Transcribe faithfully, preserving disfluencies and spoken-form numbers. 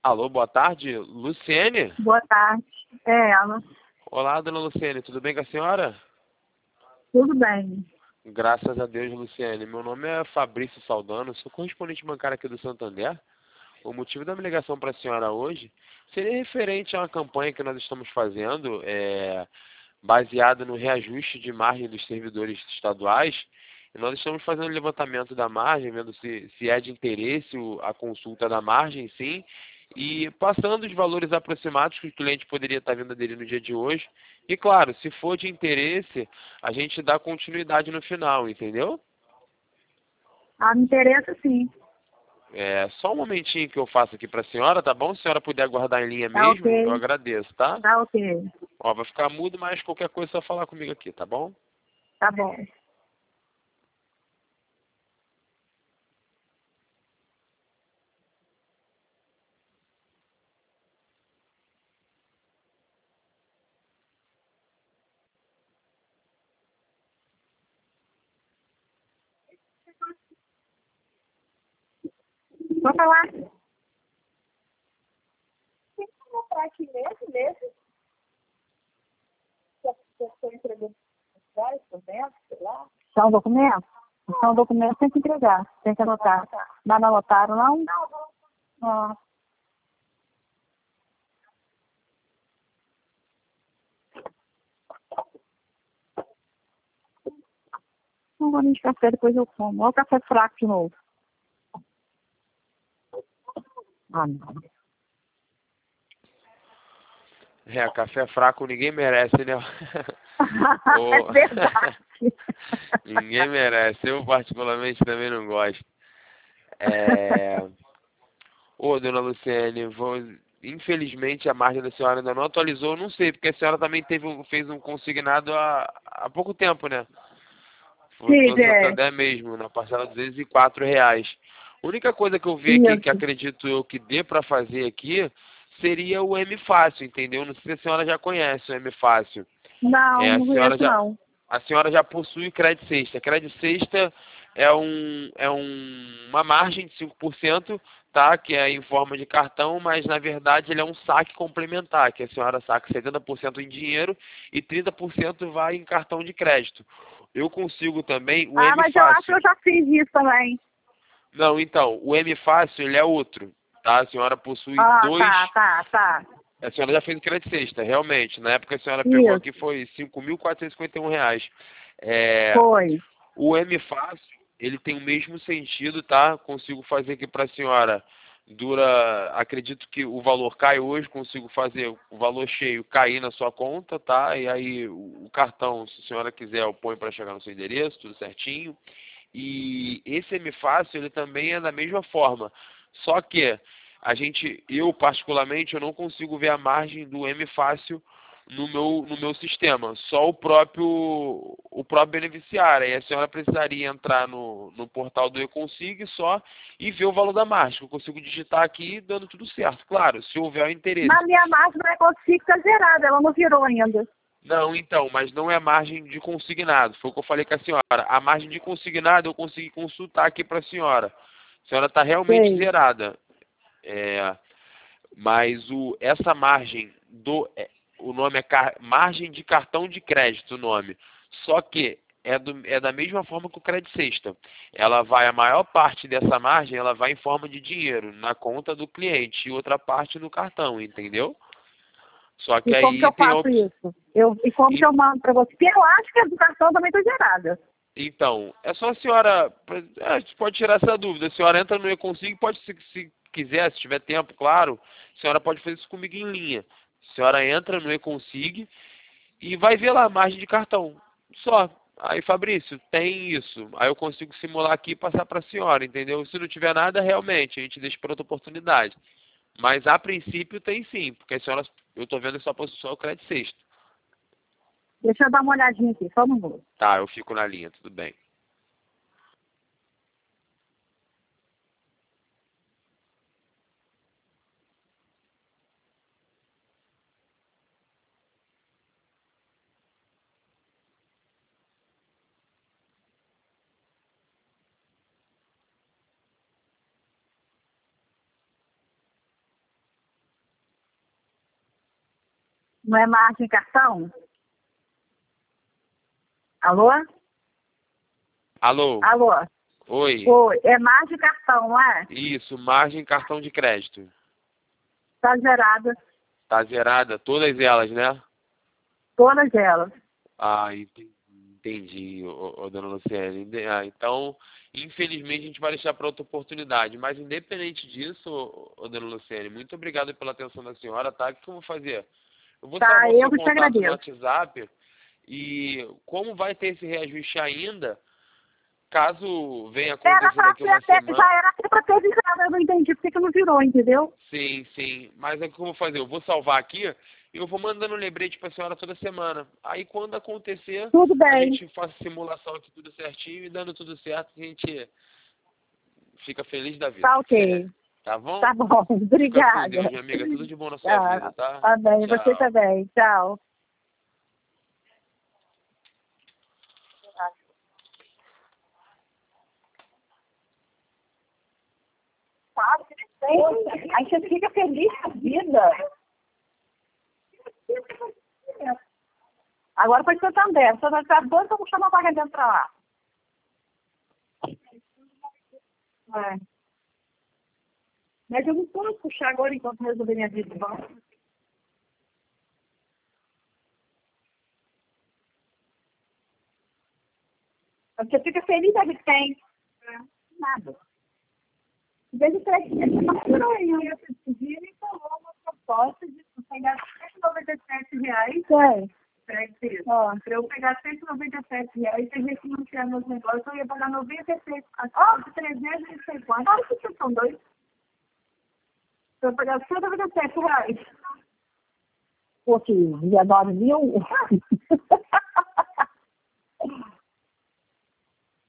Alô, boa tarde, Luciene? Boa tarde. É, ela. Olá, dona Luciene, tudo bem com a senhora? Tudo bem. Graças a Deus, Luciene. Meu nome é Fabrício Saldano, sou correspondente bancário aqui do Santander. O motivo da minha ligação para a senhora hoje seria referente a uma campanha que nós estamos fazendo, é, baseada no reajuste de margem dos servidores estaduais. E nós estamos fazendo o levantamento da margem, vendo se, se é de interesse o- a consulta da margem, sim, e passando os valores aproximados que o cliente poderia estar vindo aderir no dia de hoje. E claro, se for de interesse, a gente dá continuidade no final, entendeu? Ah, me interessa sim. É só um momentinho que eu faço aqui para a senhora, tá bom? Se a senhora puder aguardar em linha Tá mesmo, eu ok. agradeço, tá? Tá ok. Ó, vai ficar mudo, mas qualquer coisa é só falar comigo aqui, tá bom? Tá bom. Vou falar. Tem que mostrar aqui mesmo, mesmo. Se a pessoa entregou atrás, por dentro, sei lá. São documentos? São documentos, tem que entregar. Tem que anotar. Mas não anotaram, não? Não. Ah. Não vou nem de café, depois eu como. Olha o café fraco de novo. Ah, não. É, café fraco ninguém merece, né? É Ô, verdade. ninguém merece. Eu particularmente também não gosto. É... Ô, dona Luciene, vou... infelizmente a margem da senhora ainda não atualizou, não sei, porque a senhora também teve um... fez um consignado há... há pouco tempo, né? Foi Sim, pelo é. Santander mesmo, na parcela de duzentos e quatro reais. A única coisa que eu vi aqui que Isso. acredito eu que dê para fazer aqui seria o M Fácil, entendeu? Não sei se a senhora já conhece o M Fácil. Não, É, a não senhora conheço, já, não. a senhora já possui crédito sexta. Crédito sexta é, um, é um, uma margem de cinco por cento, tá? Que é em forma de cartão, mas na verdade ele é um saque complementar, que a senhora saca setenta por cento em dinheiro e trinta por cento vai em cartão de crédito. Eu consigo também o Ah, M mas eu acho que Fácil. eu já fiz isso também. Não, então, o M Fácil ele é outro, tá? A senhora possui Ah, dois. tá, tá, tá. A senhora já fez o crédito sexta, realmente. Na época a senhora pegou Isso, aqui foi cinco mil quatrocentos e cinquenta e um reais. É, foi. o M Fácil, ele tem o mesmo sentido, tá? Consigo fazer aqui para a senhora. Dura, acredito que o valor cai hoje, consigo fazer o valor cheio cair na sua conta, tá? E aí o o cartão, se a senhora quiser, eu ponho para chegar no seu endereço, tudo certinho. E esse M Fácil, ele também é da mesma forma. Só que a gente, eu particularmente, eu não consigo ver a margem do M Fácil no meu, no meu sistema. Só o próprio, o próprio beneficiário. Aí a senhora precisaria entrar no, no portal do eConsig só e ver o valor da margem. Eu consigo digitar aqui dando tudo certo. Claro, se houver o interesse. Na minha máquina é consigo tá zerada, ela não virou ainda. Não, então, mas não é margem de consignado. Foi o que eu falei com a senhora. A margem de consignado eu consegui consultar aqui para a senhora. A senhora está realmente Sei. zerada. É, mas o, essa margem do. É, o nome é car, margem de cartão de crédito, o nome. Só que é, do, é da mesma forma que o crédito sexta. Ela vai, a maior parte dessa margem, ela vai em forma de dinheiro, na conta do cliente, e outra parte no cartão, entendeu? Só que E como que aí eu tem a faço opção. isso? Eu, e como que eu mando para você? Porque eu acho que a do cartão também tá zerada. Então, é só a senhora. É, a gente pode tirar essa dúvida. A senhora entra no eConsig, pode, se, se quiser, se tiver tempo, claro, a senhora pode fazer isso comigo em linha. A senhora entra no eConsig e vai ver lá a margem de cartão. Só. Aí, Fabrício, tem isso. Aí eu consigo simular aqui e passar para a senhora, entendeu? Se não tiver nada, realmente, a gente deixa para outra oportunidade. Mas a princípio tem sim, porque a senhora, eu estou vendo só posição o crédito sexto. Deixa eu dar uma olhadinha aqui, só um minuto. Tá, eu fico na linha, tudo bem. Não é margem cartão? Alô? Alô? Alô? Oi. Oi, é margem cartão, não é? Isso, margem cartão de crédito. Tá zerada, Tá zerada? Todas elas, né? todas elas. Ah, entendi, entendi, ô, ô, dona Luciane. Ende- Ah, então, infelizmente, a gente vai deixar para outra oportunidade. Mas, independente disso, ô, ô, dona Luciane, muito obrigado pela atenção da senhora, tá? O que eu vou fazer? Eu vou Tá, salvar o eu seu que te contato no agradeço. WhatsApp e, como vai ter esse reajuste ainda, caso venha Era acontecer pra daqui ter uma até, semana. já era até pra ter visado, eu não entendi porque que não virou, entendeu? Sim, sim. Mas é o que eu vou fazer? Eu vou salvar aqui e eu vou mandando um lembrete para a senhora toda semana. Aí, quando acontecer, Tudo a bem, gente faz a simulação aqui tudo certinho e dando tudo certo, a gente fica feliz da vida. tá ok. Tá bom? Tá bom, Fica com obrigada. Deus, minha amiga. Tudo de bom na sua vida, Tá, tá? tá bem, você Tchau. também. Tchau. Aí você fica feliz com a vida. Agora foi Santander. Santander tá doido pra puxar uma vaga dentro pra lá. É. Mas eu não posso puxar agora enquanto resolver minha vida. Não. Você fica feliz da que tem. Nada. Em vez de ter que aí, esse dia me falou uma proposta de pegar cento e noventa e sete reais. É. Para eu pegar cento e noventa e sete reais e refinanciar meus negócios, eu ia pagar noventa e seis, ó, trezentos e cinquenta. Olha que vocês são dois. Eu ia pagar cento e noventa e sete reais. Pô, que dia nove mil?